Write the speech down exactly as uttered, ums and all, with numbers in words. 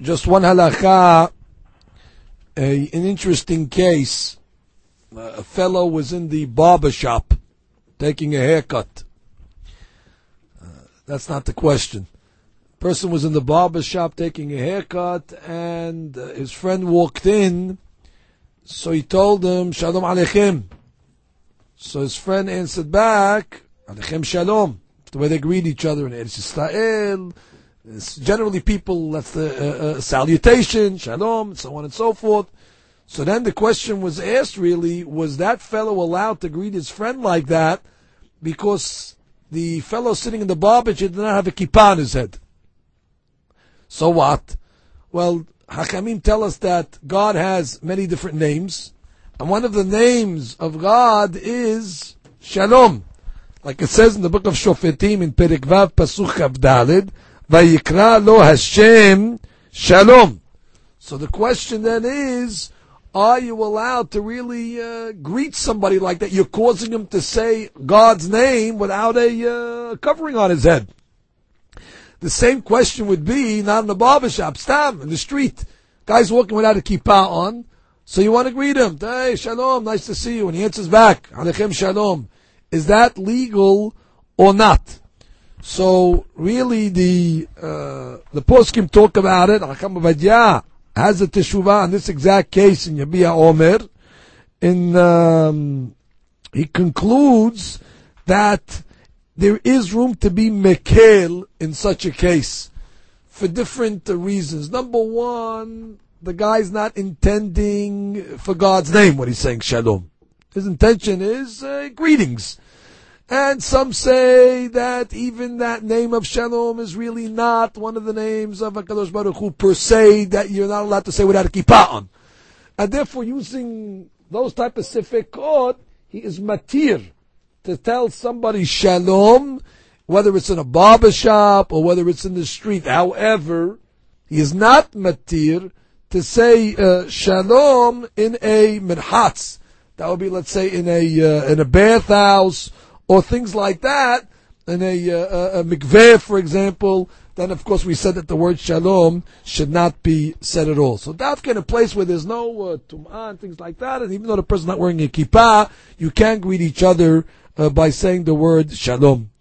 Just one halakha, a, an interesting case. Uh, a fellow was in the barber shop taking a haircut. Uh, that's not the question. Person was in the barber shop taking a haircut, and uh, his friend walked in, so he told him, Shalom Aleichem. So his friend answered back, Aleichem Shalom. The way they greet each other in Eretz Yisrael. It's generally people, that's the uh, uh, salutation, Shalom, so on and so forth. So then the question was asked really, was that fellow allowed to greet his friend like that because the fellow sitting in the barber chair did not have a kippah on his head? So what? Well, Hachamim tell us that God has many different names, and one of the names of God is Shalom. Like it says in the book of Shofetim in Perek Vav Pasuk Chav Daled, Vayikra lo Hashem Shalom. So the question then is, are you allowed to really uh, greet somebody like that? You're causing him to say God's name without a uh, covering on his head. The same question would be not in the barbershop, stam, in the street. Guy's walking without a kippah on, so you want to greet him. Hey, shalom, nice to see you. And he answers back, Aleichem shalom. Is that legal or not? So really the uh, the poskim talk about it. Hakam Ovadia has a teshuvah on this exact case in Yabia Omer. In um, he concludes that there is room to be mekel in such a case for different uh, reasons. Number one, the guy's not intending for God's name when he's saying shalom. His intention is uh, greetings. And some say that even that name of Shalom is really not one of the names of HaKadosh Baruch Hu per se, that you're not allowed to say without a kippah on. And therefore, using those type of sifikot, he is matir to tell somebody Shalom, whether it's in a barber shop or whether it's in the street. However, he is not matir to say uh, Shalom in a mirhatz. That would be, let's say, in a uh, in a bathhouse, or things like that, in a, uh, a mikveh, for example. Then, of course, we said that the word shalom should not be said at all. So, dafka in a place where there's no uh, tum'ah and things like that, and even though the person's not wearing a kippah, you can greet each other uh, by saying the word shalom.